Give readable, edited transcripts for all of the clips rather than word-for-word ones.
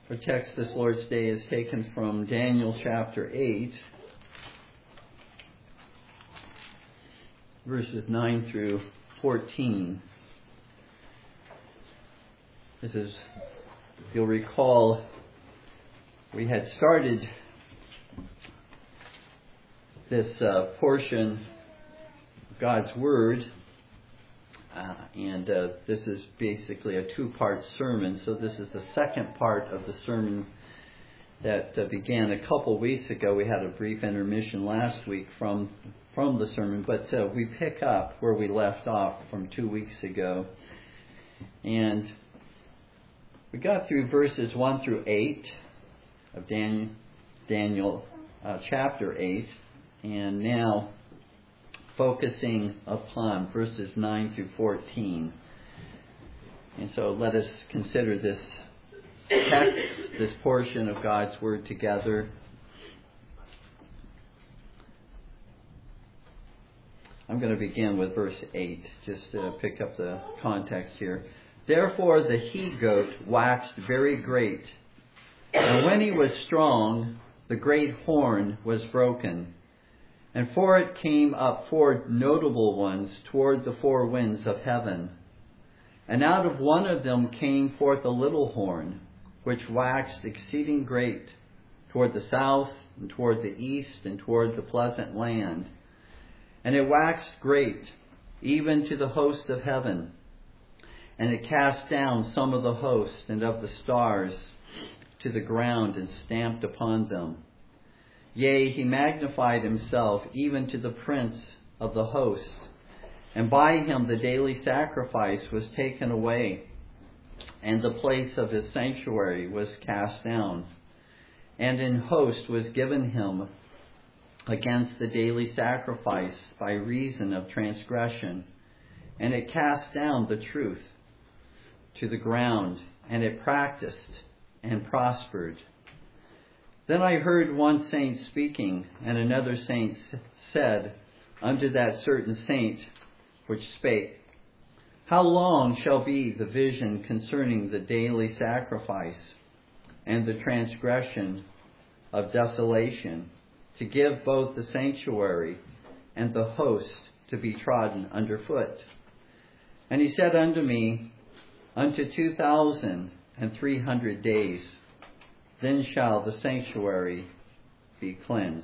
Our text this Lord's Day is taken from Daniel chapter 8, verses 9 through 14. This is, if you'll recall, we had started this portion of God's Word, and this is basically a two-part sermon. So this is the second part of the sermon that began a couple weeks ago. We had a brief intermission last week from the sermon, but we pick up where we left off from 2 weeks ago. And we got through verses 1 through 8 of Daniel chapter 8, and now focusing upon verses 9 through 14. And so let us consider this text, this portion of God's Word together. I'm going to begin with verse 8, just to pick up the context here. Therefore the he-goat waxed very great, and when he was strong, the great horn was broken. And for it came up 4 notable ones toward the 4 winds of heaven. And out of one of them came forth a little horn, which waxed exceeding great, toward the south, and toward the east, and toward the pleasant land. And it waxed great, even to the host of heaven. And it cast down some of the host and of the stars to the ground, and stamped upon them. Yea, he magnified himself even to the prince of the host. And by him the daily sacrifice was taken away, and the place of his sanctuary was cast down. And an host was given him against the daily sacrifice by reason of transgression. And it cast down the truth to the ground, and it practiced and prospered. Then I heard one saint speaking, and another saint said unto that certain saint which spake, How long shall be the vision concerning the daily sacrifice and the transgression of desolation, to give both the sanctuary and the host to be trodden under foot? And he said unto me, Unto 2,300 days. Then shall the sanctuary be cleansed.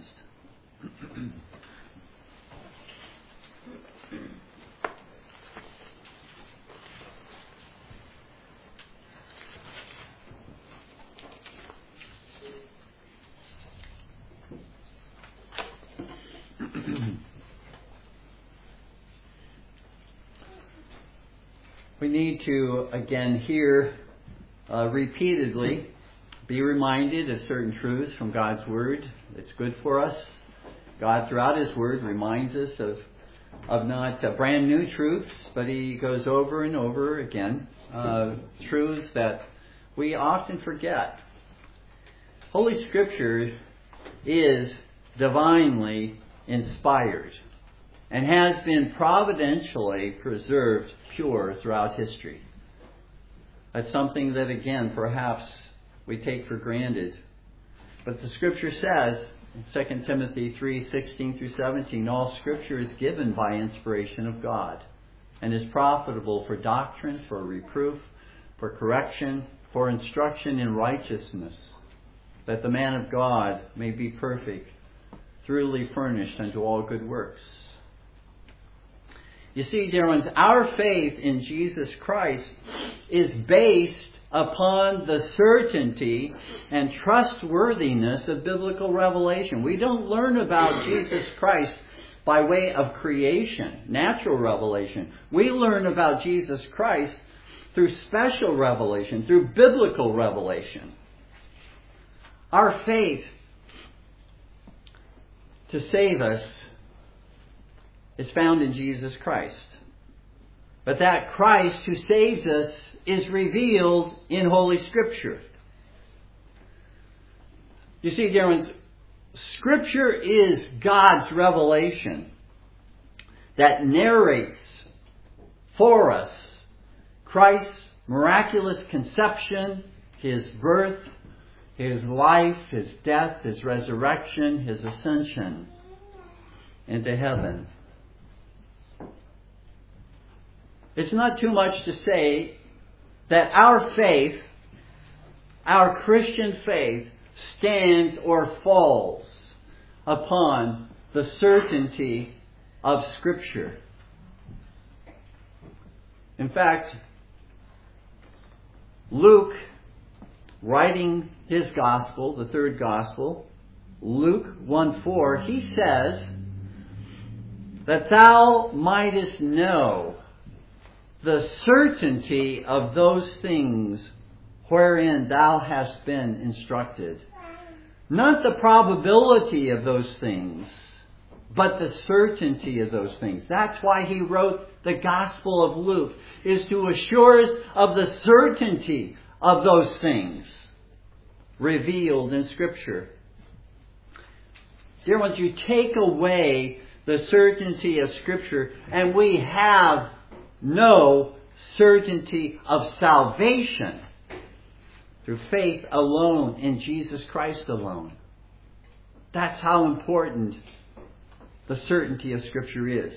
We need to, again, hear repeatedly, be reminded of certain truths from God's Word. It's good for us. God, throughout His Word, reminds us of not brand new truths, but He goes over and over again truths that we often forget. Holy Scripture is divinely inspired and has been providentially preserved pure throughout history. That's something that, again, perhaps we take for granted. But the Scripture says, in 2 Timothy 3:16 through 17, all Scripture is given by inspiration of God and is profitable for doctrine, for reproof, for correction, for instruction in righteousness, that the man of God may be perfect, thoroughly furnished unto all good works. You see, dear ones, our faith in Jesus Christ is based upon the certainty and trustworthiness of biblical revelation. We don't learn about Jesus Christ by way of creation, natural revelation. We learn about Jesus Christ through special revelation, through biblical revelation. Our faith to save us is found in Jesus Christ. But that Christ who saves us is revealed in Holy Scripture. You see, dear ones, Scripture is God's revelation that narrates for us Christ's miraculous conception, His birth, His life, His death, His resurrection, His ascension into heaven. It's not too much to say that our faith, our Christian faith, stands or falls upon the certainty of Scripture. In fact, Luke, writing his gospel, the third gospel, Luke 1:4, he says, that thou mightest know the certainty of those things wherein thou hast been instructed. Not the probability of those things, but the certainty of those things. That's why he wrote the Gospel of Luke, is to assure us of the certainty of those things revealed in Scripture. Dear ones, you take away the certainty of Scripture, and we have no certainty of salvation through faith alone in Jesus Christ alone. That's how important the certainty of Scripture is.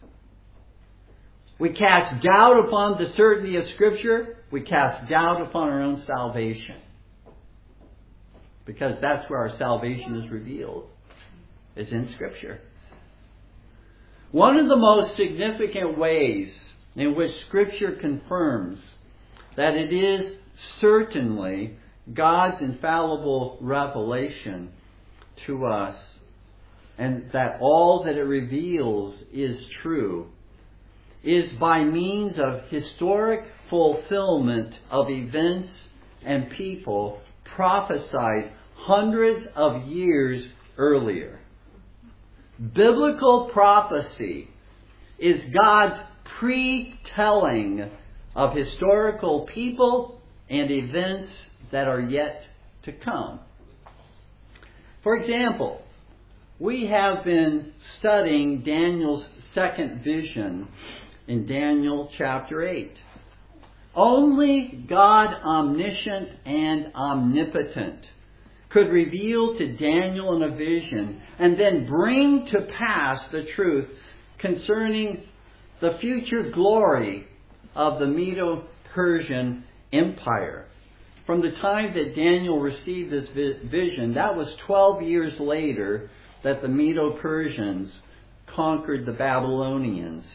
We cast doubt upon the certainty of Scripture, we cast doubt upon our own salvation. Because that's where our salvation is revealed, is in Scripture. One of the most significant ways in which Scripture confirms that it is certainly God's infallible revelation to us, and that all that it reveals is true, is by means of historic fulfillment of events and people prophesied hundreds of years earlier. Biblical prophecy is God's pre-telling of historical people and events that are yet to come. For example, we have been studying Daniel's second vision in Daniel chapter 8. Only God, omniscient and omnipotent, could reveal to Daniel in a vision and then bring to pass the truth concerning the future glory of the Medo-Persian Empire. From the time that Daniel received this vision, that was 12 years later that the Medo-Persians conquered the Babylonians.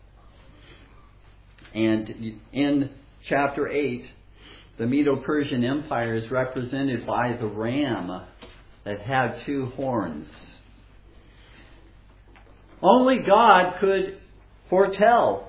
And in chapter 8, the Medo-Persian Empire is represented by the ram that had two horns. Only God could foretell.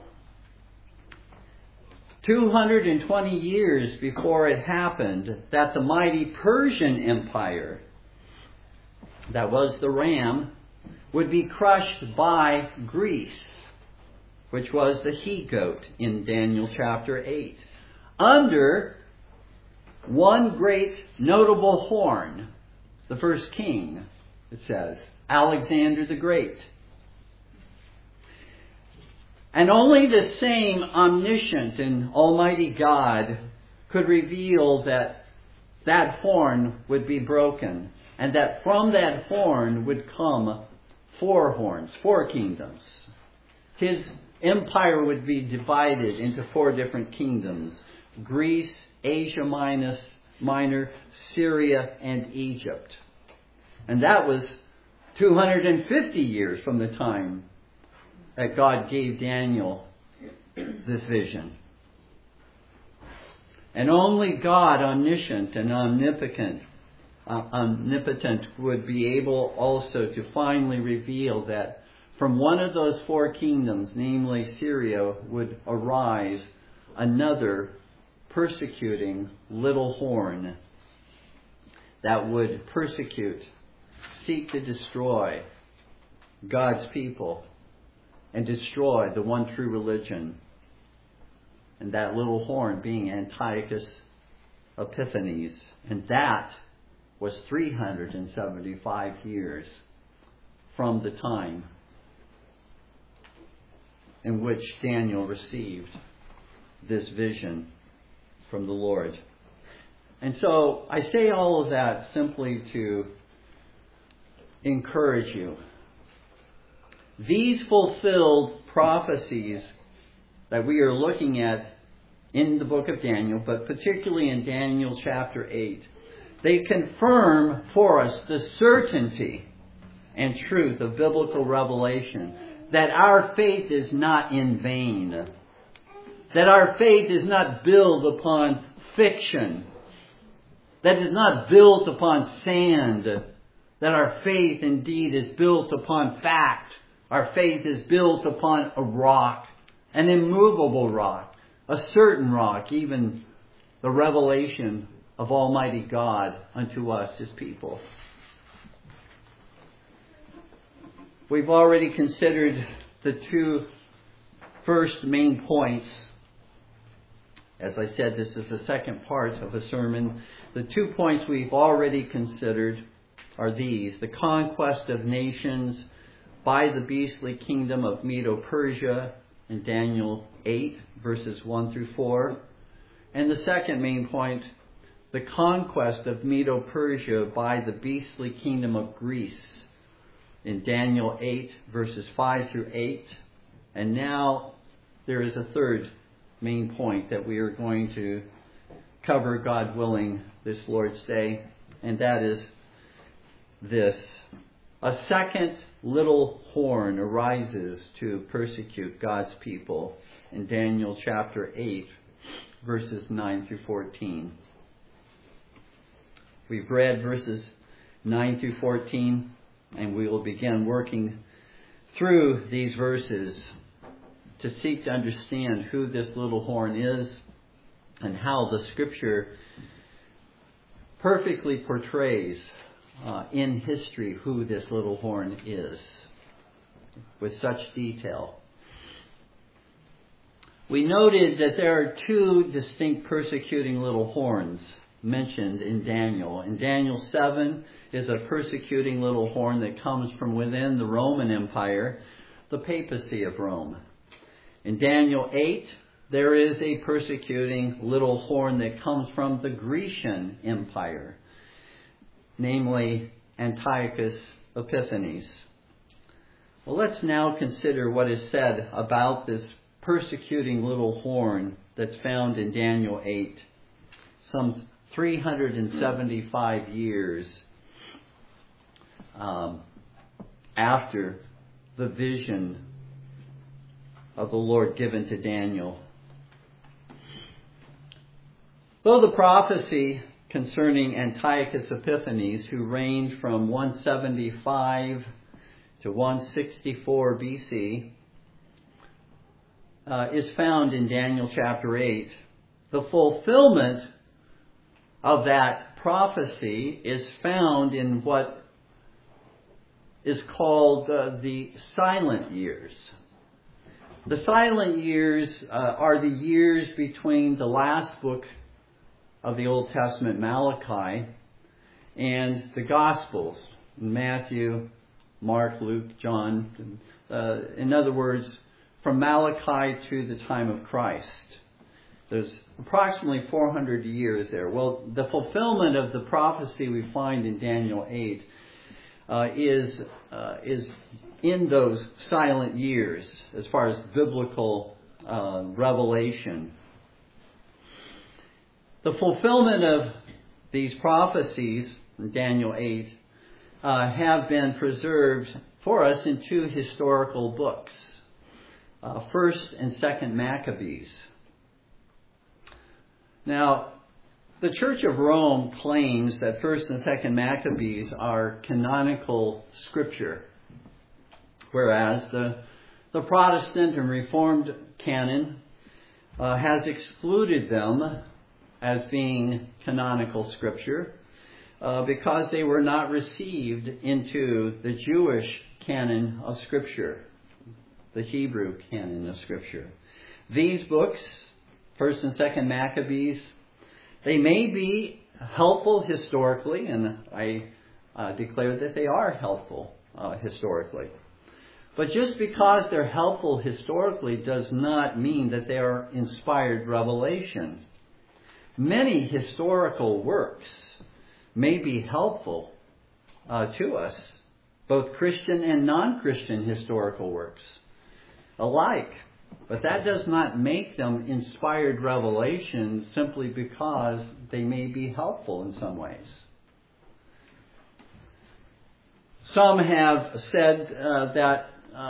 220 years before it happened, that the mighty Persian Empire, that was the ram, would be crushed by Greece, which was the he-goat in Daniel chapter 8, under one great notable horn, the first king, it says, Alexander the Great. And only the same omniscient and almighty God could reveal that that horn would be broken, and that from that horn would come four horns, four kingdoms. His empire would be divided into four different kingdoms: Greece, Asia Minor, Syria, and Egypt. And that was 250 years from the time that God gave Daniel this vision. And only God, omniscient and omnipotent, would be able also to finally reveal that from one of those four kingdoms, namely Syria, would arise another persecuting little horn that would persecute, seek to destroy God's people and destroy the one true religion. And that little horn being Antiochus Epiphanes. And that was 375 years from the time in which Daniel received this vision from the Lord. And so I say all of that simply to encourage you. These fulfilled prophecies that we are looking at in the book of Daniel, but particularly in Daniel chapter 8, they confirm for us the certainty and truth of biblical revelation, that our faith is not in vain, that our faith is not built upon fiction, that is not built upon sand, that our faith indeed is built upon fact. Our faith is built upon a rock, an immovable rock, a certain rock, even the revelation of Almighty God unto us, His people. We've already considered the two first main points. As I said, this is the second part of a sermon. The 2 points we've already considered are these: the conquest of nations by the beastly kingdom of Medo-Persia in Daniel 8, verses 1 through 4. And the second main point, the conquest of Medo-Persia by the beastly kingdom of Greece in Daniel 8, verses 5 through 8. And now there is a third main point that we are going to cover, God willing, this Lord's Day. And that is this: a second little horn arises to persecute God's people in Daniel chapter 8, verses 9 through 14. We've read verses 9 through 14, and we will begin working through these verses to seek to understand who this little horn is and how the Scripture perfectly portrays in history who this little horn is with such detail. We noted that there are two distinct persecuting little horns mentioned in Daniel. In Daniel 7 is a persecuting little horn that comes from within the Roman Empire, the papacy of Rome. In Daniel 8, there is a persecuting little horn that comes from the Grecian Empire, namely Antiochus Epiphanes. Well, let's now consider what is said about this persecuting little horn that's found in Daniel 8, some 375 years after the vision of the Lord given to Daniel. Though the prophecy concerning Antiochus Epiphanes, who reigned from 175 to 164 BC, is found in Daniel chapter 8, the fulfillment of that prophecy is found in what is called the silent years. The silent years are the years between the last book of the Old Testament, Malachi, and the Gospels, Matthew, Mark, Luke, John. In other words, from Malachi to the time of Christ. There's approximately 400 years there. Well, the fulfillment of the prophecy we find in Daniel 8 is in those silent years as far as biblical revelation. The fulfillment of these prophecies in Daniel 8 have been preserved for us in two historical books, 1st and 2nd Maccabees. Now, the Church of Rome claims that 1st and 2nd Maccabees are canonical scripture, whereas the Protestant and Reformed canon has excluded them as being canonical scripture because they were not received into the Jewish canon of Scripture, the Hebrew canon of Scripture. These books, 1st and 2nd Maccabees, they may be helpful historically, and I declare that they are helpful historically. But just because they're helpful historically does not mean that they are inspired revelation. many historical works may be helpful to us, both Christian and non-Christian historical works alike. But that does not make them inspired revelation simply because they may be helpful in some ways. Some have said that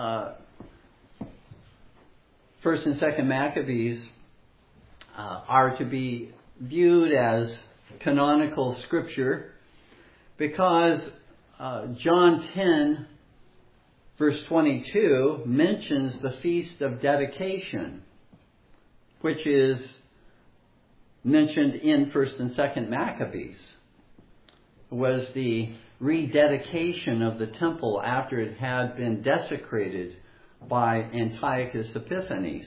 1st and 2nd Maccabees are to be viewed as canonical scripture because John 10, verse 22, mentions the Feast of Dedication, which is mentioned in 1st and 2nd Maccabees. It was the rededication of the temple after it had been desecrated by Antiochus Epiphanes.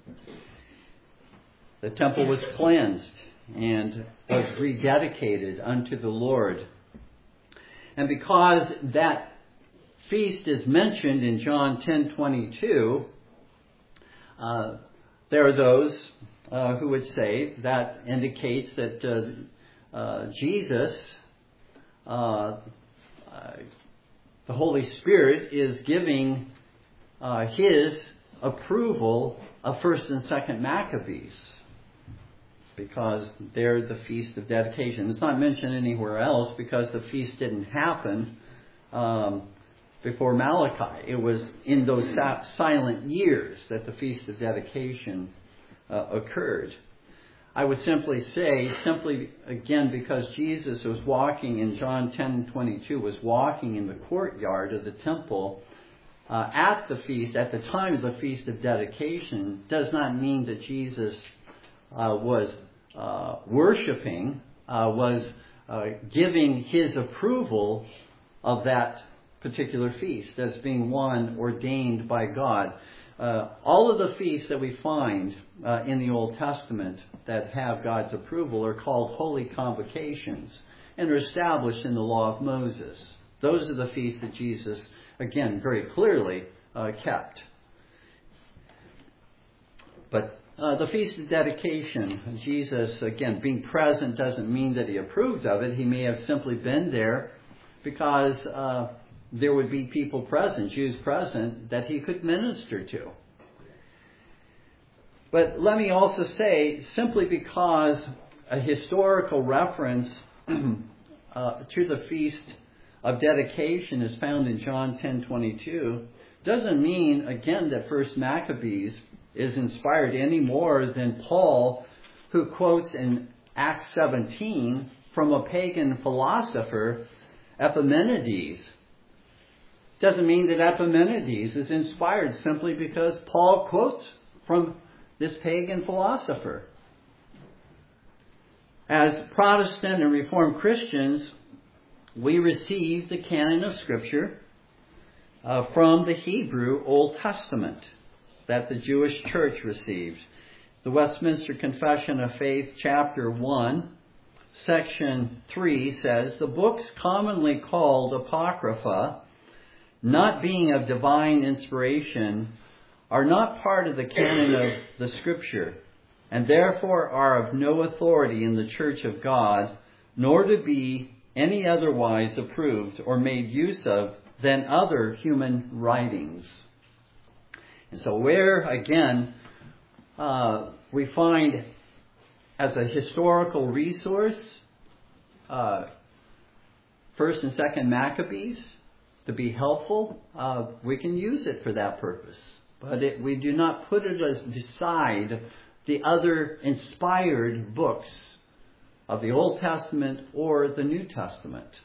The temple was cleansed and was rededicated unto the Lord. And because that feast is mentioned in John 10:22, there are those who would say that indicates that Jesus, the Holy Spirit, is giving His approval of 1st and 2nd Maccabees, because they're the Feast of Dedication. It's not mentioned anywhere else because the feast didn't happen before Malachi. It was in those silent years that the Feast of Dedication occurred. I would simply say, again, because Jesus was walking in John 10:22, was walking in the courtyard of the temple at the feast, at the time of the Feast of Dedication, does not mean that Jesus was worshiping, was giving His approval of that particular feast as being one ordained by God. All of the feasts that we find in the Old Testament that have God's approval are called holy convocations and are established in the law of Moses. Those are the feasts that Jesus, again, very clearly kept. But the Feast of Dedication, Jesus, again, being present doesn't mean that He approved of it. He may have simply been there because there would be people present, Jews present, that He could minister to. But let me also say, simply because a historical reference to the Feast of Dedication is found in John 10:22, doesn't mean, again, that 1st Maccabees is inspired any more than Paul, who quotes in Acts 17 from a pagan philosopher, Epimenides. Doesn't mean that Epimenides is inspired simply because Paul quotes from this pagan philosopher. As Protestant and Reformed Christians, we receive the canon of Scripture from the Hebrew Old Testament that the Jewish Church received. The Westminster Confession of Faith, chapter 1, section 3 says, "The books commonly called Apocrypha, not being of divine inspiration, are not part of the canon of the Scripture, and therefore are of no authority in the Church of God, nor to be any otherwise approved or made use of than other human writings." And so where, again, we find as a historical resource 1st and 2nd Maccabees to be helpful, we can use it for that purpose. But we do not put it beside the other inspired books of the Old Testament or the New Testament.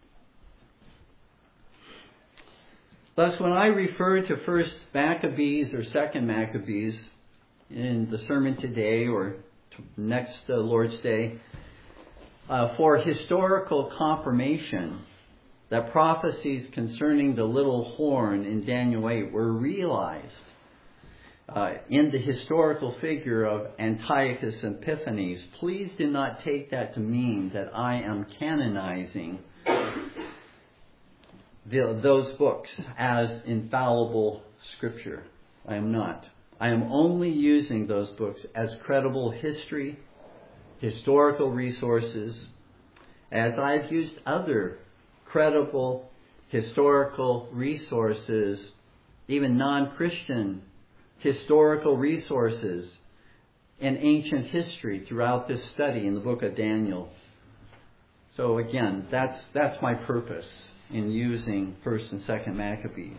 Thus, when I refer to 1st Maccabees or 2nd Maccabees in the sermon today or next Lord's Day, for historical confirmation that prophecies concerning the little horn in Daniel 8 were realized in the historical figure of Antiochus Epiphanes, please do not take that to mean that I am canonizing those books as infallible Scripture. I am not. I am only using those books as credible history historical resources, as I've used other credible historical resources, even non-Christian historical resources in ancient history throughout this study in the book of Daniel. So again, that's my purpose in using 1st and 2nd Maccabees.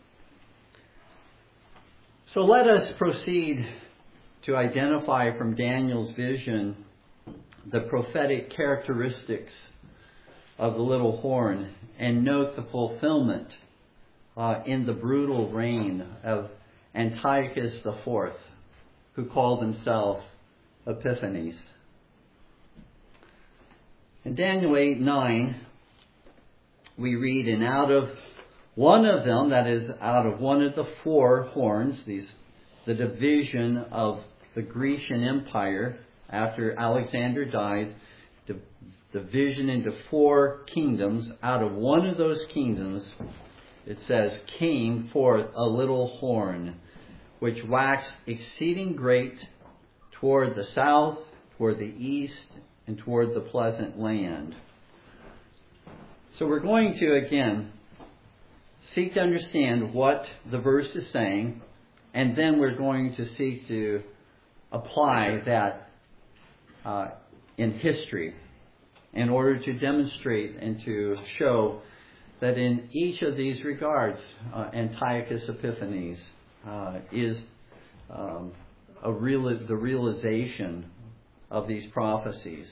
So let us proceed to identify from Daniel's vision the prophetic characteristics of the little horn and note the fulfillment in the brutal reign of Antiochus IV, who called himself Epiphanes. In Daniel 8:9, we read, and out of one of them, that is, out of one of the 4 horns, the division of the Grecian Empire after Alexander died, division into 4 kingdoms. Out of one of those kingdoms, it says, came forth a little horn, which waxed exceeding great toward the south, toward the east, and toward the pleasant land. So we're going to, again, seek to understand what the verse is saying, and then we're going to seek to apply that in history in order to demonstrate and to show that in each of these regards, Antiochus Epiphanes is the realization of these prophecies.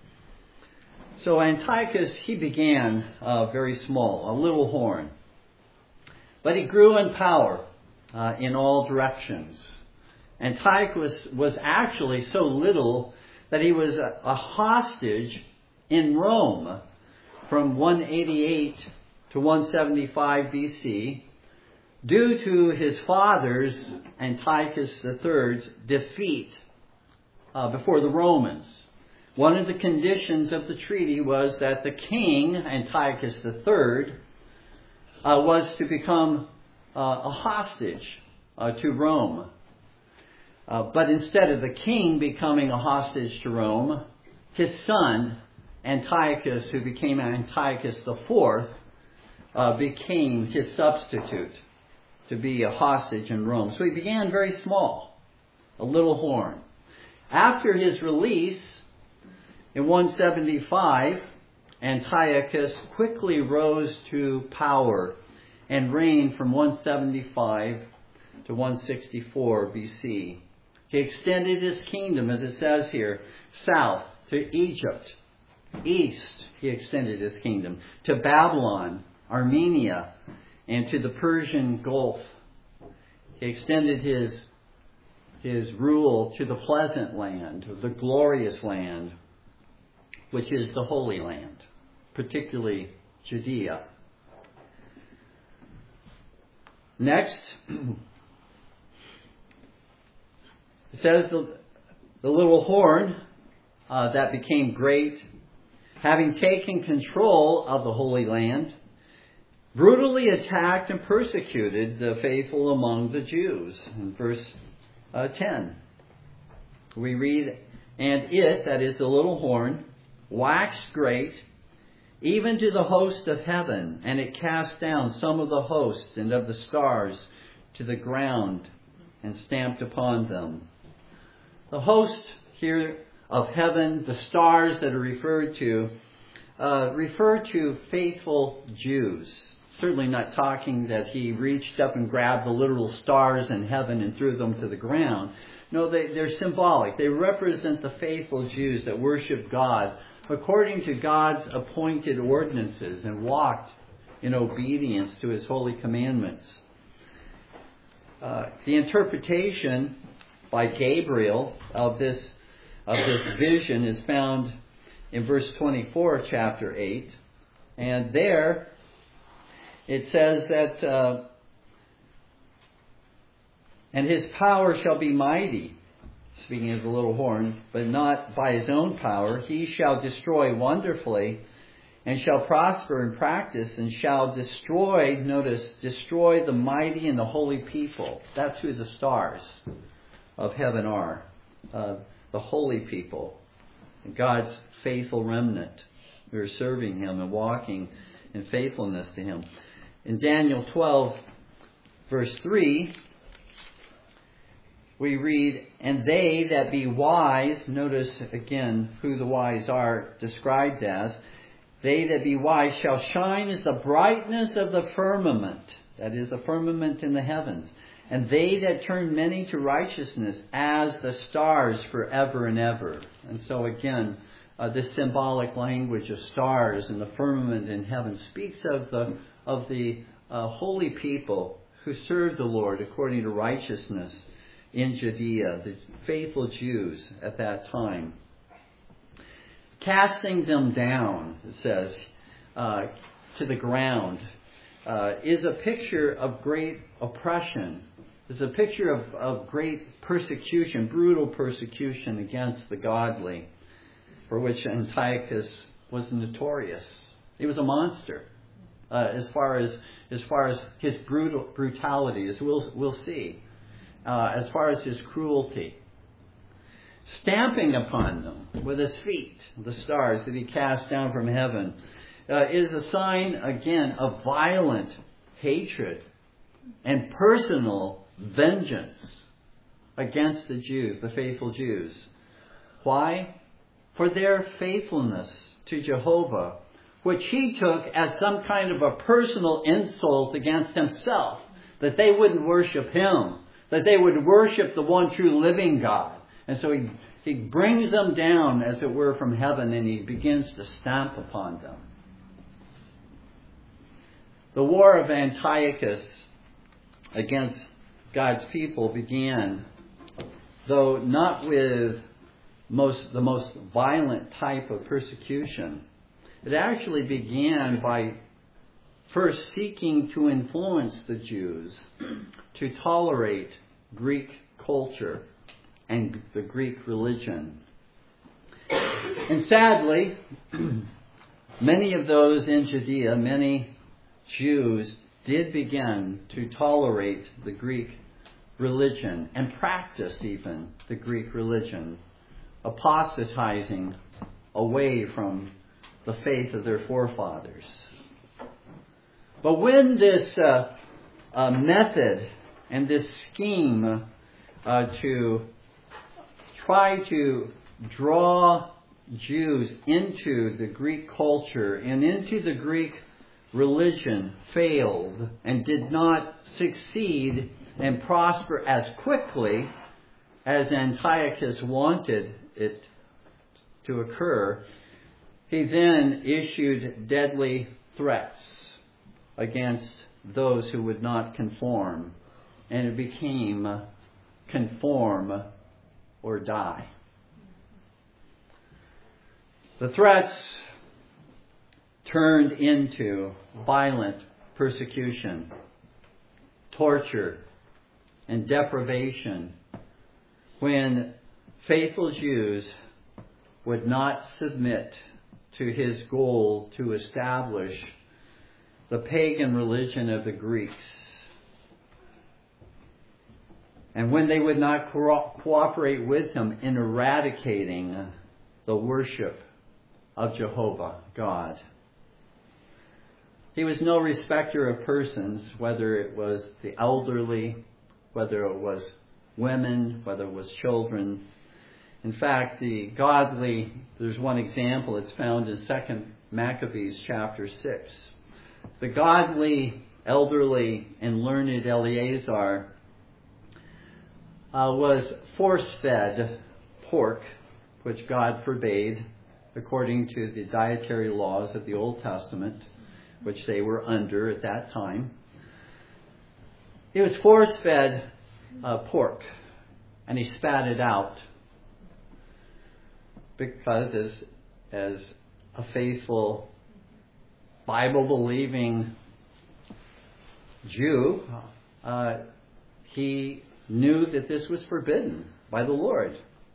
So Antiochus, he began very small, a little horn. But he grew in power in all directions. Antiochus was actually so little that he was a hostage in Rome from 188 to 175 BC due to his father's, Antiochus III's, defeat before the Romans. One of the conditions of the treaty was that the king, Antiochus III, was to become a hostage to Rome. But instead of the king becoming a hostage to Rome, his son, Antiochus, who became Antiochus IV, became his substitute to be a hostage in Rome. So he began very small, a little horn. After his release in 175, Antiochus quickly rose to power and reigned from 175 to 164 BC. He extended his kingdom, as it says here, south to Egypt. East, he extended his kingdom to Babylon, Armenia, and to the Persian Gulf. He extended his rule to the pleasant land, the glorious land, which is the Holy Land, particularly Judea. Next, it says the little horn that became great, having taken control of the Holy Land, brutally attacked and persecuted the faithful among the Jews. In verse 10, we read, and it, that is the little horn, waxed great, even to the host of heaven, and it cast down some of the host and of the stars to the ground and stamped upon them. The host here of heaven, the stars that are referred to faithful Jews. Certainly not talking that he reached up and grabbed the literal stars in heaven and threw them to the ground. No, they're symbolic. They represent the faithful Jews that worship God according to God's appointed ordinances and walked in obedience to His holy commandments. The interpretation by Gabriel of this vision is found in verse 24, chapter 8. And there it says that, and his power shall be mighty, speaking of the little horn, but not by his own power. He shall destroy wonderfully, and shall prosper in practice, and shall destroy, notice, destroy the mighty and the holy people. That's who the stars of heaven are, the holy people. God's faithful remnant who are serving Him and walking in faithfulness to Him. In Daniel 12, verse 3, we read, "And they that be wise," notice again who the wise are described as, "they that be wise shall shine as the brightness of the firmament," that is, the firmament in the heavens, "and they that turn many to righteousness as the stars forever and ever." And so again, this symbolic language of stars and the firmament in heaven speaks of the holy people who served the Lord according to righteousness in Judea, the faithful Jews at that time. Casting them down, it says, to the ground, is a picture of great oppression. It's a picture of great persecution, brutal persecution against the godly, for which Antiochus was notorious. He was a monster, as far as his brutality, as we'll see, as far as his cruelty. Stamping upon them with his feet, the stars that he cast down from heaven, is a sign, again, of violent hatred and personal vengeance against the Jews, the faithful Jews. Why? For their faithfulness to Jehovah, which he took as some kind of a personal insult against himself, that they wouldn't worship him, that they would worship the one true living God. And so he brings them down, as it were, from heaven, and he begins to stamp upon them. The war of Antiochus against God's people began, though not with the most violent type of persecution. It actually began by first seeking to influence the Jews to tolerate Greek culture and the Greek religion. And sadly, many of those in Judea, many Jews, did begin to tolerate the Greek religion and practice even the Greek religion, apostatizing away from the faith of their forefathers. But when this method and this scheme to try to draw Jews into the Greek culture and into the Greek religion failed and did not succeed and prosper as quickly as Antiochus wanted it to occur, he then issued deadly threats against those who would not conform. And it became conform or die. The threats turned into violent persecution, torture, and deprivation when faithful Jews would not submit to his goal to establish the pagan religion of the Greeks. And when they would not cooperate with him in eradicating the worship of Jehovah, God. He was no respecter of persons, whether it was the elderly, whether it was women, whether it was children. In fact, there's one example, it's found in 2 Maccabees chapter 6. The godly, elderly, and learned Eleazar was force-fed pork, which God forbade according to the dietary laws of the Old Testament, which they were under at that time. He was force-fed pork, and he spat it out because, as a faithful, Bible-believing Jew, he knew that this was forbidden by the Lord.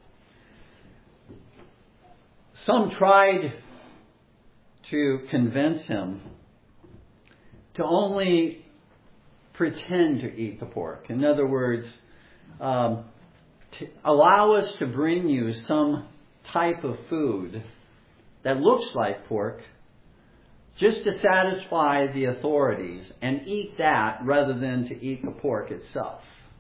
Some tried to convince him to only pretend to eat the pork. In other words, to allow us to bring you some type of food that looks like pork just to satisfy the authorities and eat that rather than to eat the pork itself.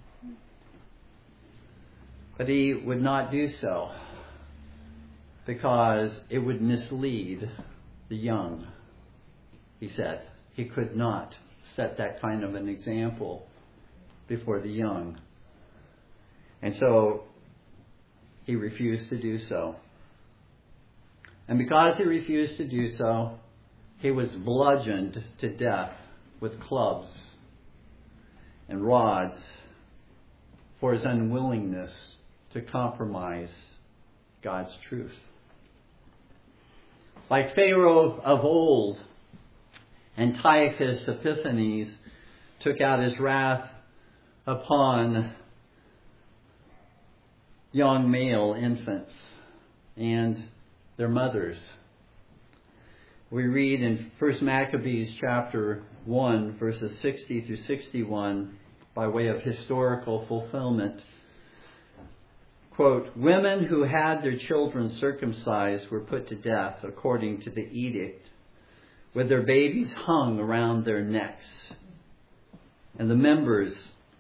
But he would not do so because it would mislead the young, he said. He could not set that kind of an example before the young. And so he refused to do so. And because he refused to do so, he was bludgeoned to death with clubs and rods for his unwillingness to compromise God's truth. Like Pharaoh of old, Antiochus Epiphanes took out his wrath upon young male infants and their mothers. We read in 1 Maccabees chapter 1, verses 60 through 61, by way of historical fulfillment, quote, "Women who had their children circumcised were put to death according to the edict, with their babies hung around their necks, and the members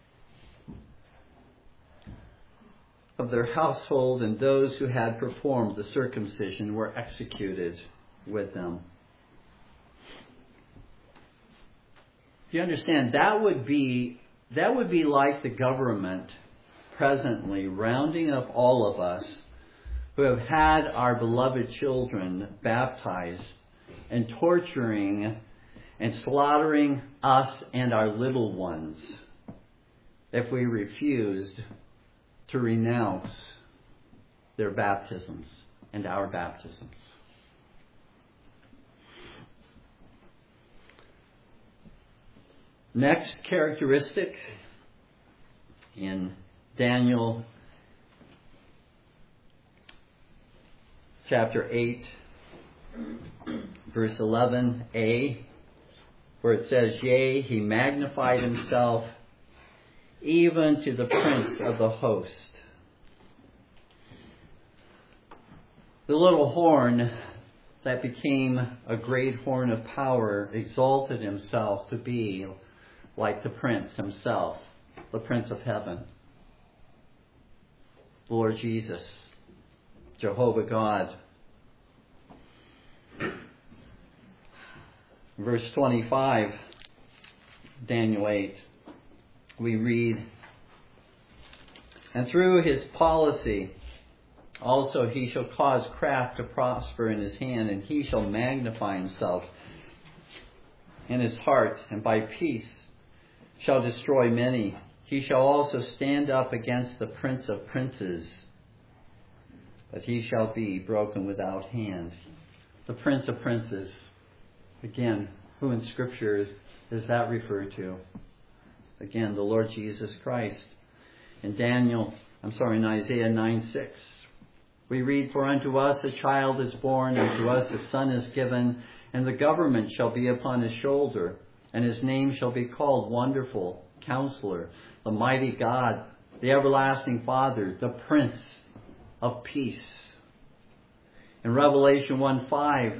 of their household and those who had performed the circumcision were executed with them." You understand, that would be like the government presently rounding up all of us who have had our beloved children baptized and torturing and slaughtering us and our little ones if we refused to renounce their baptisms and our baptisms. Next characteristic in Daniel chapter 8, verse 11a, where it says, "Yea, he magnified himself even to the prince of the host." The little horn that became a great horn of power exalted himself to be like the prince himself, the Prince of Heaven, the Lord Jesus, Jehovah God. Verse 25, Daniel 8, we read, "And through his policy also he shall cause craft to prosper in his hand, and he shall magnify himself in his heart, and by peace shall destroy many. He shall also stand up against the Prince of Princes, but he shall be broken without hand." The Prince of Princes. Again, who in Scripture does that refer to? Again, the Lord Jesus Christ. In Isaiah 9:6, we read, "For unto us a child is born, unto us a son is given, and the government shall be upon his shoulder, and his name shall be called Wonderful, Counselor, the Mighty God, the Everlasting Father, the Prince of Peace." In Revelation 1:5,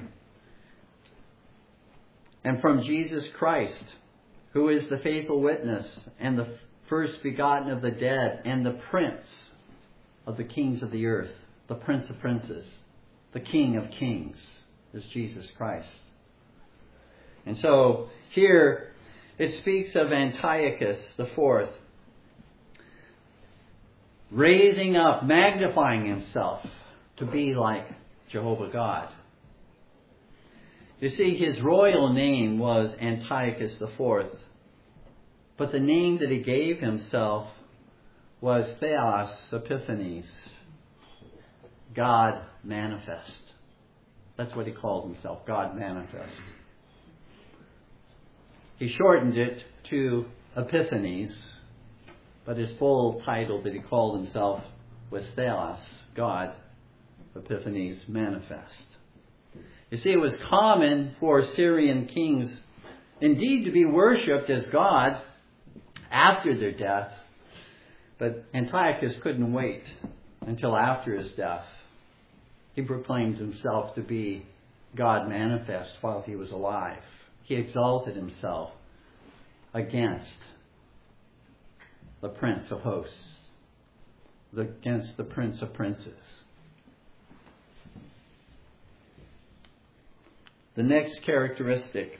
"And from Jesus Christ, who is the faithful witness, and the first begotten of the dead, and the Prince of the kings of the earth," the Prince of Princes, the King of Kings, is Jesus Christ. And so here it speaks of Antiochus IV raising up, magnifying himself to be like Jehovah God. You see, his royal name was Antiochus IV, but the name that he gave himself was Theos Epiphanes, God manifest. That's what he called himself, God manifest. He shortened it to Epiphanes, but his full title that he called himself was Theos, God Epiphanes manifest. You see, it was common for Syrian kings indeed to be worshipped as God after their death, but Antiochus couldn't wait until after his death He proclaimed himself to be God manifest while he was alive. He exalted himself against the Prince of Hosts, against the Prince of Princes. The next characteristic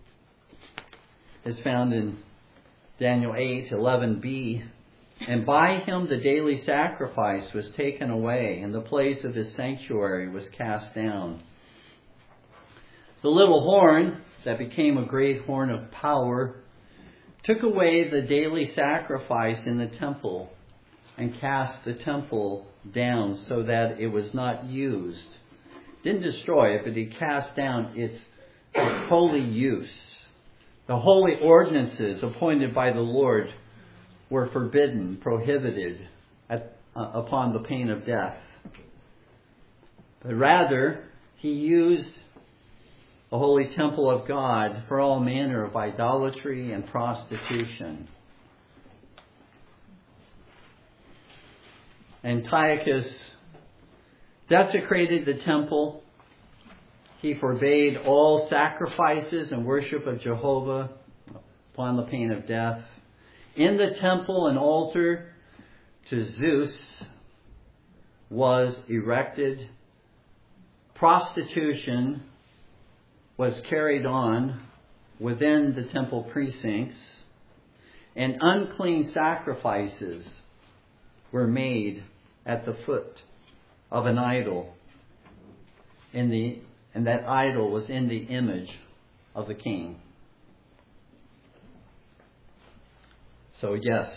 is found in Daniel 8:11b. And by him the daily sacrifice was taken away, and the place of his sanctuary was cast down. The little horn that became a great horn of power took away the daily sacrifice in the temple and cast the temple down so that it was not used. Didn't destroy it, but he cast down its holy use. The holy ordinances appointed by the Lord were forbidden, prohibited upon the pain of death. But rather, he used the holy temple of God for all manner of idolatry and prostitution. Antiochus desecrated the temple. He forbade all sacrifices and worship of Jehovah upon the pain of death. In the temple, an altar to Zeus was erected. Prostitution was carried on within the temple precincts, and unclean sacrifices were made at the foot of an idol, and that idol was in the image of the king. So yes,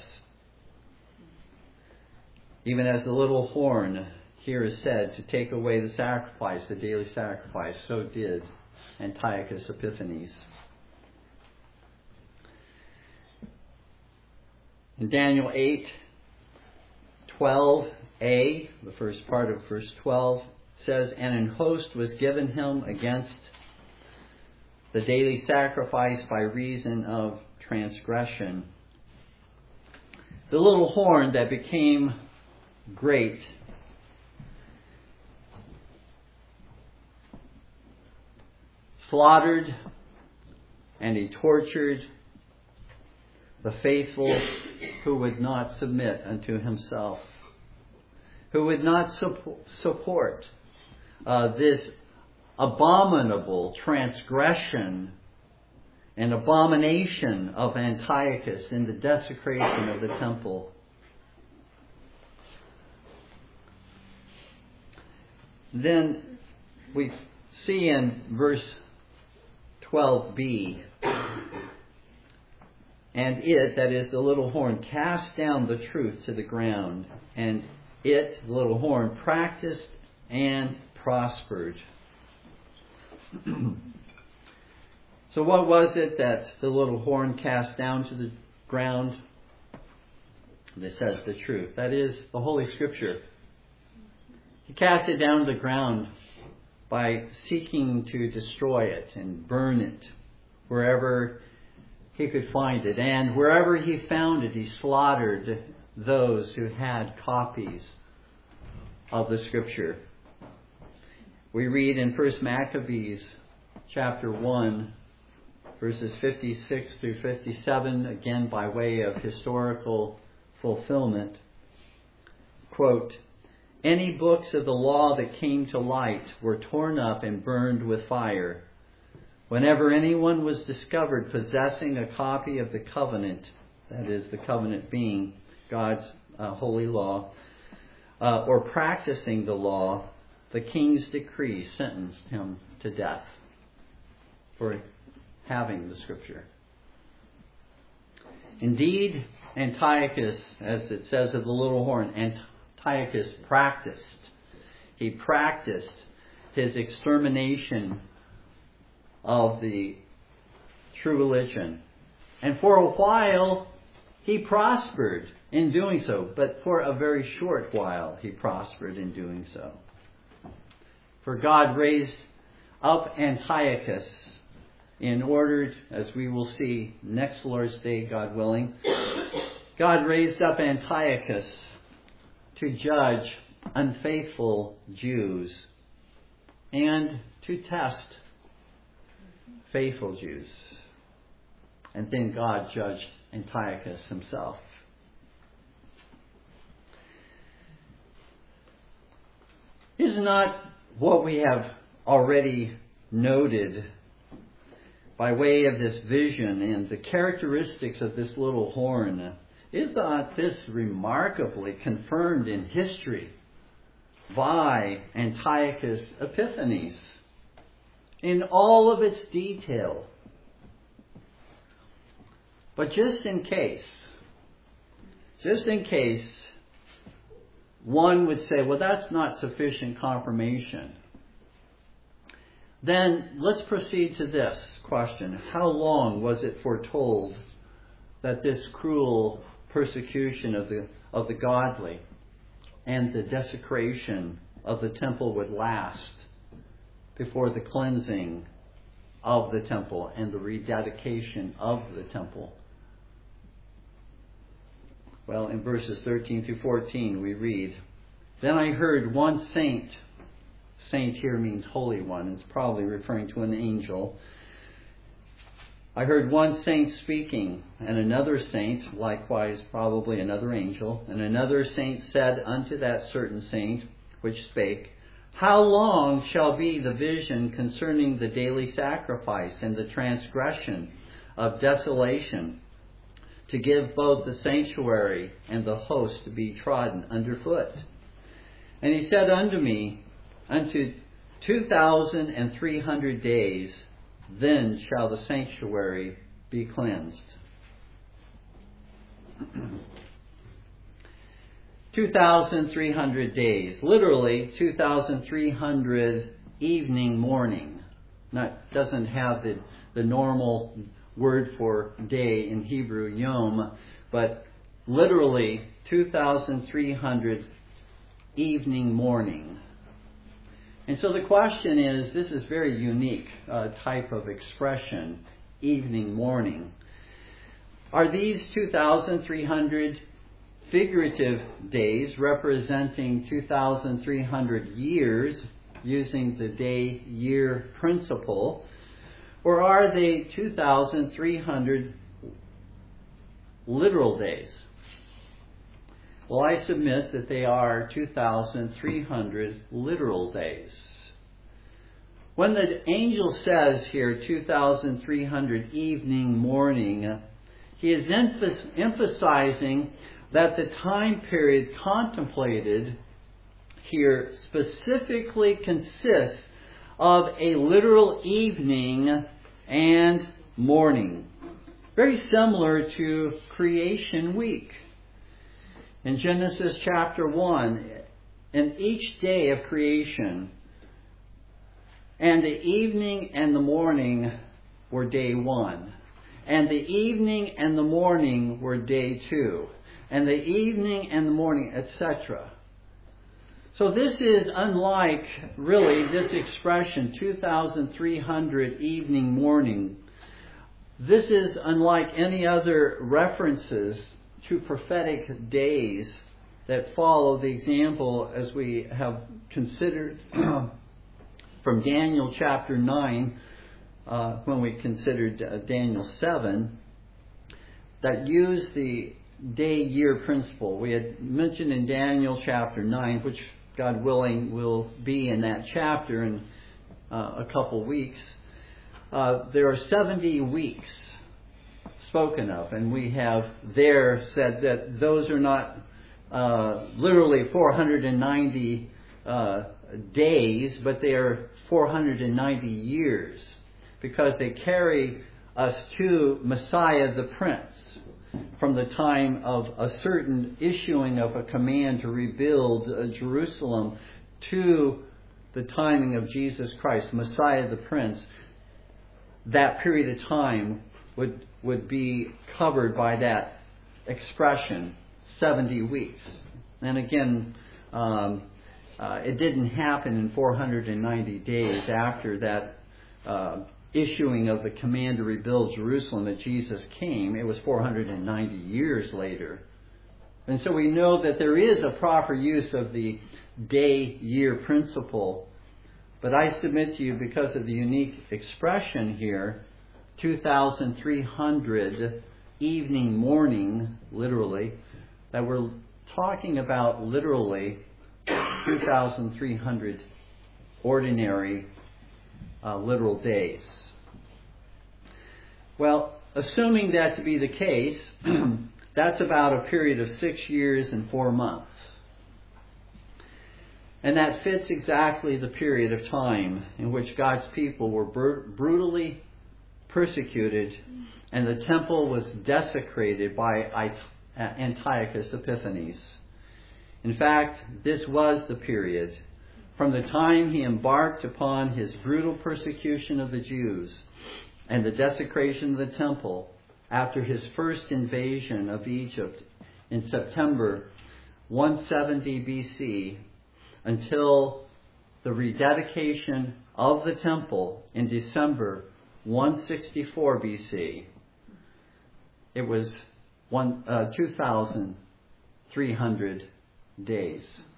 even as the little horn here is said to take away the sacrifice, the daily sacrifice, so did Antiochus Epiphanes. In Daniel 8:12a, the first part of verse 12, says, And an host was given him against the daily sacrifice by reason of transgression. The little horn that became great slaughtered and he tortured the faithful who would not submit unto himself, who would not support this abominable transgression and abomination of Antiochus in the desecration of the temple. Then we see in verse 12b, and it, that is the little horn, cast down the truth to the ground, and it, the little horn, practiced and prospered. So what was it that the little horn cast down to the ground? This says the truth. That is the Holy Scripture. He cast it down to the ground by seeking to destroy it and burn it wherever he could find it. And wherever he found it, he slaughtered those who had copies of the Scripture. We read in 1 Maccabees chapter 1, verses 56 through 57, again by way of historical fulfillment. Quote, Any books of the law that came to light were torn up and burned with fire. Whenever anyone was discovered possessing a copy of the covenant, that is, the covenant being God's holy law, or practicing the law, the king's decree sentenced him to death for having the Scripture. Indeed, Antiochus, as it says of the little horn, Antiochus practiced. He practiced his extermination of the true religion. And for a while, he prospered in doing so. But for a very short while, he prospered in doing so. For God raised up Antiochus in order, as we will see next Lord's Day, God willing, God raised up Antiochus to judge unfaithful Jews and to test faithful Jews. And then God judged Antiochus himself. Is not what we have already noted by way of this vision and the characteristics of this little horn, is not this remarkably confirmed in history by Antiochus Epiphanes in all of its detail? But just in case one would say, well, that's not sufficient confirmation, then let's proceed to this question. How long was it foretold that this cruel persecution of the godly and the desecration of the temple would last before the cleansing of the temple and the rededication of the temple? Well, in verses 13 through 14 we read, "Then I heard one saint," saint here means holy one, it's probably referring to an angel. "I heard one saint speaking, and another saint, likewise probably another angel, and another saint said unto that certain saint which spake, How long shall be the vision concerning the daily sacrifice and the transgression of desolation, to give both the sanctuary and the host to be trodden underfoot? And he said unto me, Unto 2,300 days, then shall the sanctuary be cleansed." 2,300 days, literally 2,300 evening morning. Doesn't have the normal word for day in Hebrew, yom, but literally 2,300 evening morning. And so the question is, this is very unique type of expression, evening morning. Are these 2,300 figurative days representing 2,300 years using the day-year principle, or are they 2,300 literal days? Well, I submit that they are 2,300 literal days. When the angel says here 2,300 evening morning, he is emphasizing that the time period contemplated here specifically consists of a literal evening and morning, very similar to creation week. In Genesis chapter 1, in each day of creation, and the evening and the morning were day 1, and the evening and the morning were day 2, and the evening and the morning, etc. So this is unlike, really, this expression, 2,300 evening morning. This is unlike any other references to prophetic days that follow the example as we have considered from Daniel chapter 9, when we considered Daniel 7, that use the day-year principle. We had mentioned in Daniel chapter 9, which God willing will be in that chapter in a couple weeks. There are 70 weeks spoken of, and we have there said that those are not literally 490 days, but they are 490 years, because they carry us to Messiah the Prince, from the time of a certain issuing of a command to rebuild Jerusalem to the timing of Jesus Christ, Messiah the Prince. That period of time would be covered by that expression, 70 weeks. And again, it didn't happen in 490 days after that issuing of the command to rebuild Jerusalem that Jesus came. It was 490 years later. And so we know that there is a proper use of the day-year principle But I submit to you, because of the unique expression here, 2,300 evening, morning, literally, that we're talking about literally 2,300 ordinary literal days. Well, assuming that to be the case, that's about a period of 6 years and 4 months. And that fits exactly the period of time in which God's people were brutally persecuted and the temple was desecrated by Antiochus Epiphanes. In fact, this was the period from the time he embarked upon his brutal persecution of the Jews and the desecration of the temple after his first invasion of Egypt in September 170 BC until the rededication of the temple in December 164 BC. It was 2,300 days.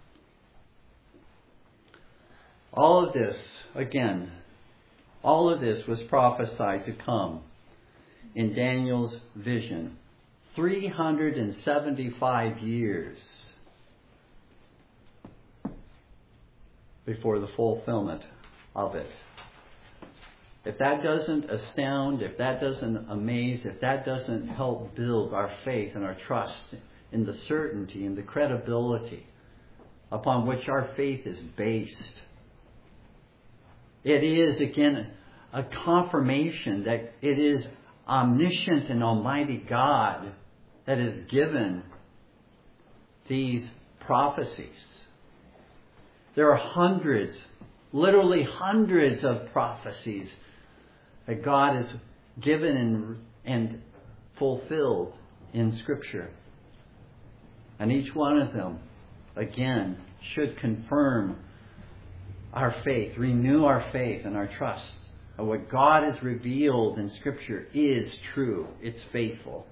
All of this, again, all of this was prophesied to come in Daniel's vision. 375 years before the fulfillment of it. If that doesn't astound, if that doesn't amaze, if that doesn't help build our faith and our trust in the certainty and the credibility upon which our faith is based, it is, again, a confirmation that it is omniscient and almighty God that has given these prophecies. There are hundreds, literally hundreds of prophecies that God has given and fulfilled in Scripture. And each one of them, again, should confirm our faith, renew our faith and our trust that what God has revealed in Scripture is true. It's faithful.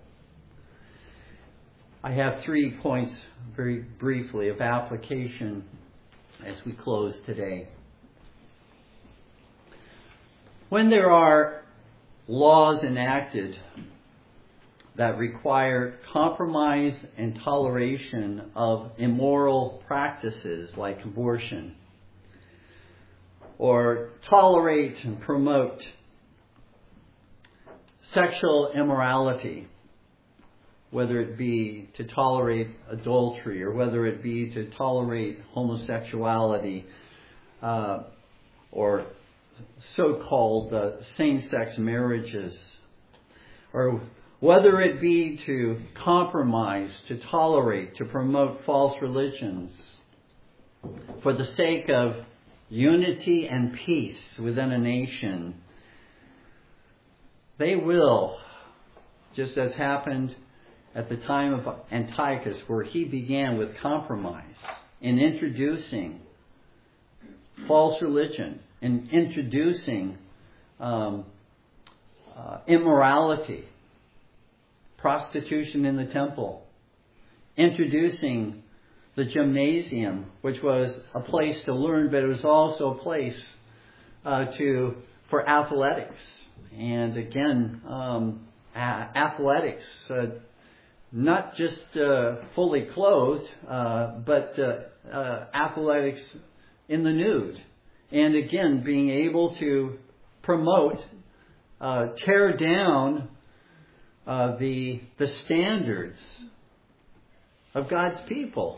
I have 3 points, very briefly, of application as we close today. When there are laws enacted that require compromise and toleration of immoral practices like abortion, or tolerate and promote sexual immorality, whether it be to tolerate adultery or whether it be to tolerate homosexuality or so-called same-sex marriages, or whether it be to compromise, to tolerate, to promote false religions for the sake of unity and peace within a nation, they will, just as happened at the time of Antiochus, where he began with compromise in introducing false religion, in introducing immorality, prostitution in the temple, introducing the gymnasium, which was a place to learn, but it was also a place for athletics. And again, athletics, not just fully clothed, but athletics in the nude. And again, being able to promote, tear down the standards of God's people.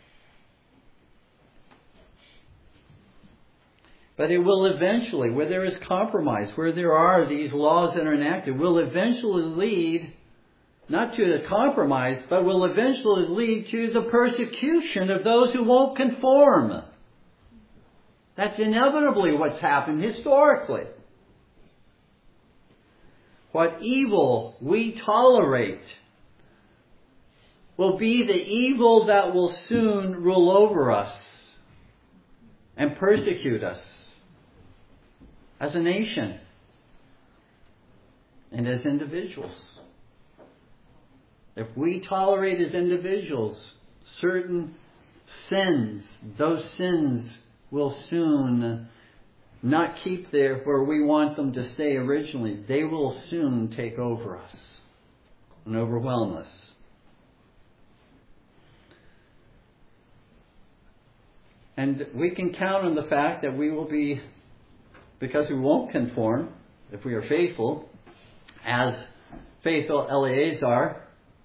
But it will eventually, where there is compromise, where there are these laws that are enacted, will eventually lead not to the compromise, but will eventually lead to the persecution of those who won't conform. That's inevitably what's happened historically. What evil we tolerate will be the evil that will soon rule over us and persecute us as a nation and as individuals. If we tolerate as individuals certain sins, those sins will soon not keep there where we want them to stay originally, they will soon take over us and overwhelm us. And we can count on the fact that we will be, because we won't conform, if we are faithful, as faithful Eleazar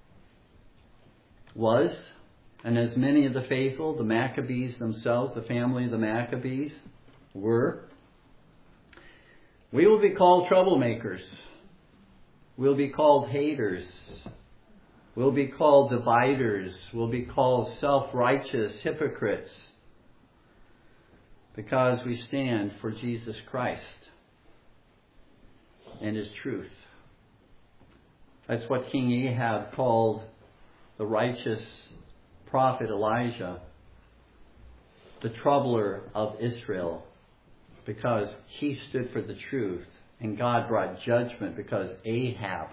was, and as many of the faithful, the Maccabees themselves, the family of the Maccabees, were. We will be called troublemakers. We'll be called haters. We'll be called dividers. We'll be called self-righteous hypocrites, because we stand for Jesus Christ and His truth. That's what King Ahab called the righteous prophet Elijah, the troubler of Israel, because he stood for the truth, and God brought judgment because Ahab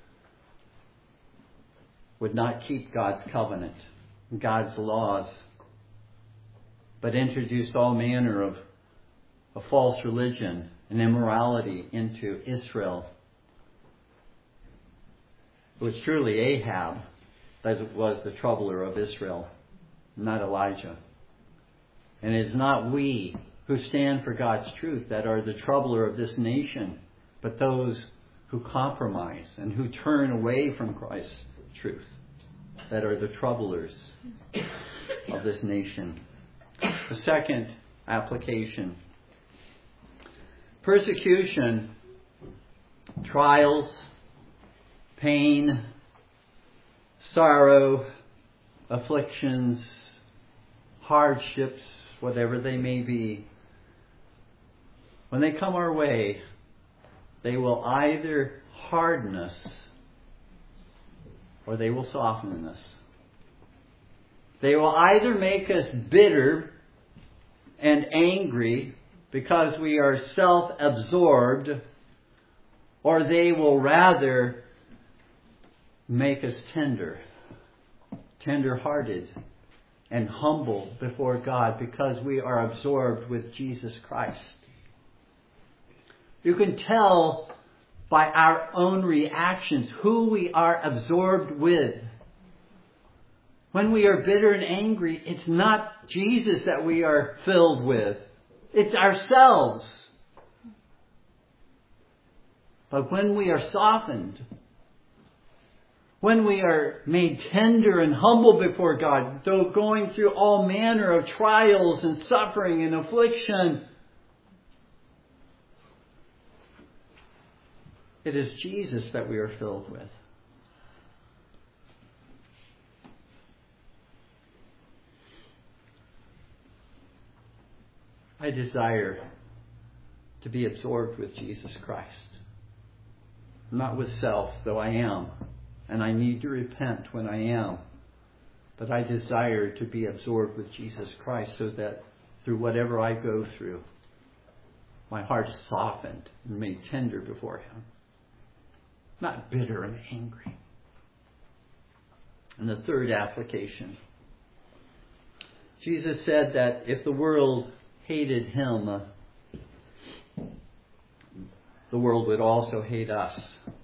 would not keep God's covenant, God's laws, but introduced all manner of a false religion and immorality into Israel. It was truly Ahab that was the troubler of Israel, not Elijah. And it is not we who stand for God's truth that are the troubler of this nation, but those who compromise and who turn away from Christ's truth that are the troublers of this nation. The second application: persecution, trials, pain, sorrow, afflictions, hardships, whatever they may be, when they come our way, they will either harden us or they will soften us. They will either make us bitter and angry because we are self-absorbed, or they will rather make us tender-hearted, and humble before God because we are absorbed with Jesus Christ. You can tell by our own reactions who we are absorbed with. When we are bitter and angry, it's not Jesus that we are filled with. It's ourselves. But when we are softened, when we are made tender and humble before God, though going through all manner of trials and suffering and affliction, it is Jesus that we are filled with. I desire to be absorbed with Jesus Christ. Not with self, though I am. And I need to repent when I am. But I desire to be absorbed with Jesus Christ so that through whatever I go through, my heart is softened and made tender before Him. Not bitter and angry. And the third application. Jesus said that if the world hated Him, the world would also hate us.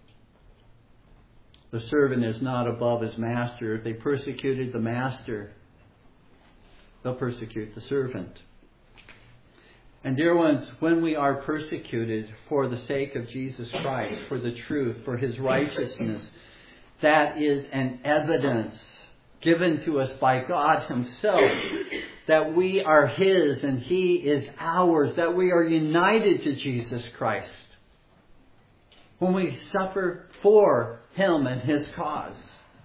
The servant is not above his master. If they persecuted the master, they'll persecute the servant. And dear ones, when we are persecuted for the sake of Jesus Christ, for the truth, for His righteousness, that is an evidence given to us by God Himself that we are His and He is ours, that we are united to Jesus Christ. When we suffer for Him and His cause.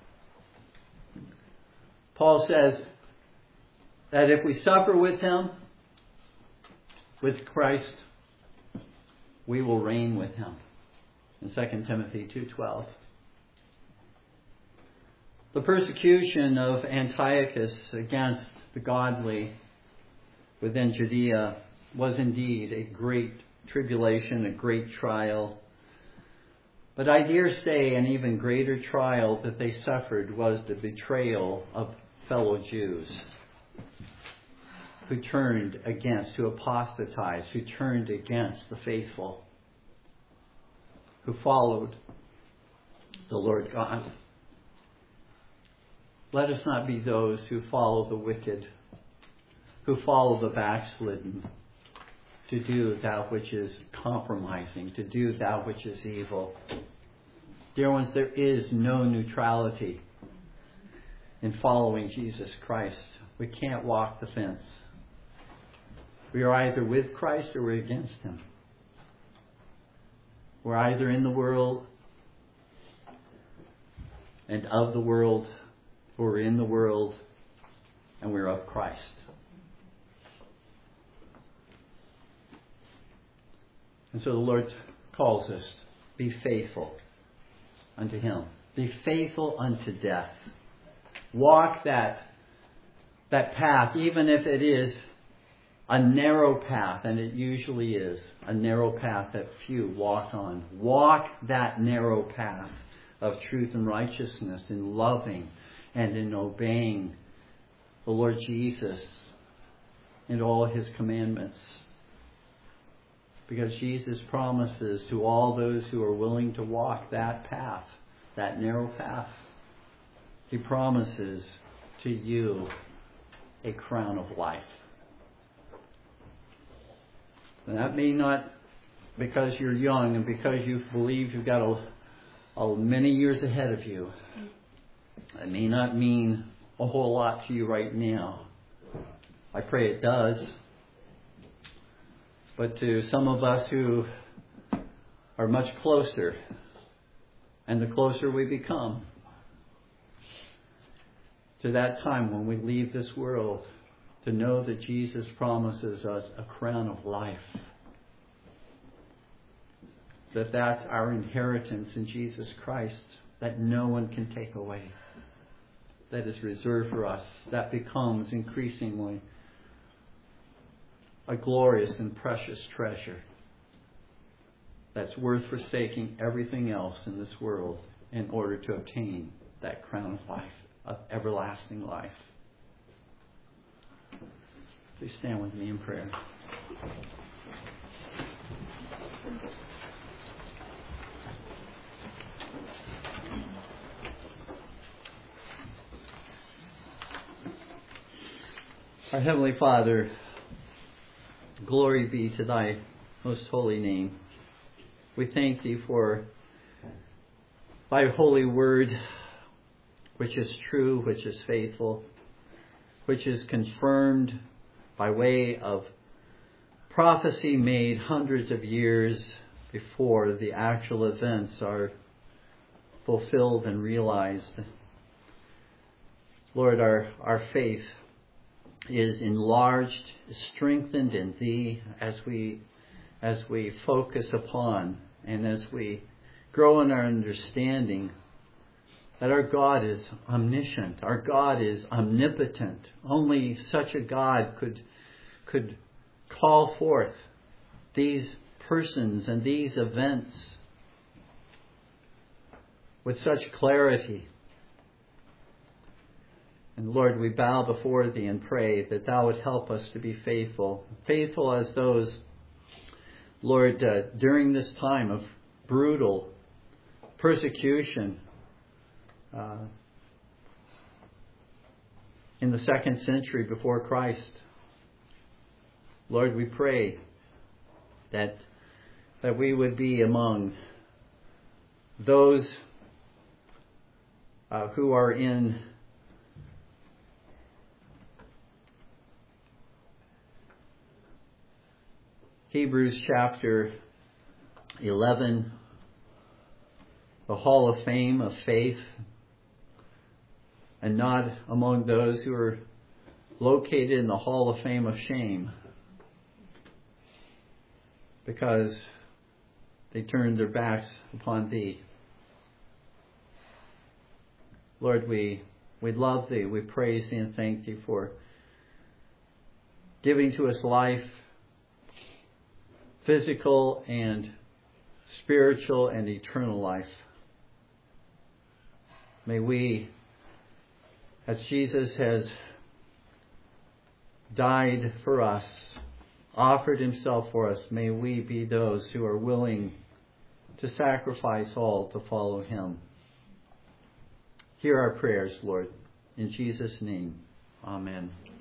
Paul says that if we suffer with Him, with Christ, we will reign with Him. In 2 Timothy 2:12. The persecution of Antiochus against the godly within Judea was indeed a great tribulation, a great trial. But I dare say an even greater trial that they suffered was the betrayal of fellow Jews. who turned against, who apostatized, who turned against the faithful, who followed the Lord God. Let us not be those who follow the wicked, who follow the backslidden, to do that which is compromising, to do that which is evil. Dear ones, there is no neutrality in following Jesus Christ. We can't walk the fence. We are either with Christ or we're against Him. We're either in the world and of the world, or we're in the world and we're of Christ. And so the Lord calls us, be faithful unto Him. Be faithful unto death. Walk that path, even if it is a narrow path, and it usually is a narrow path that few walk on. Walk that narrow path of truth and righteousness in loving and in obeying the Lord Jesus and all His commandments. Because Jesus promises to all those who are willing to walk that path, that narrow path, He promises to you a crown of life. And that may not, because you're young and because you believe you've got many years ahead of you, it may not mean a whole lot to you right now. I pray it does. But to some of us who are much closer, and the closer we become to that time when we leave this world, to know that Jesus promises us a crown of life. That's our inheritance in Jesus Christ, that no one can take away. That is reserved for us. That becomes increasingly a glorious and precious treasure that's worth forsaking everything else in this world in order to obtain that crown of life, of everlasting life. Please stand with me in prayer. Our Heavenly Father, glory be to Thy most holy name. We thank Thee for Thy holy word, which is true, which is faithful, which is confirmed by way of prophecy made hundreds of years before the actual events are fulfilled and realized. Lord, our faith is enlarged, strengthened in Thee as we focus upon and as we grow in our understanding that our God is omniscient, our God is omnipotent. Only such a God could call forth these persons and these events with such clarity. And Lord, we bow before Thee and pray that Thou would help us to be faithful. Faithful as those, Lord, during this time of brutal persecution in the 2nd century before Christ. Lord, we pray that we would be among those who are in Hebrews chapter 11, the Hall of Fame of faith, and not among those who are located in the Hall of Fame of shame, because they turned their backs upon Thee. Lord, we love Thee. We praise Thee and thank Thee for giving to us life, physical and spiritual and eternal life. May we, as Jesus has died for us, offered himself for us, may we be those who are willing to sacrifice all to follow him. Hear our prayers, Lord. In Jesus' name, amen.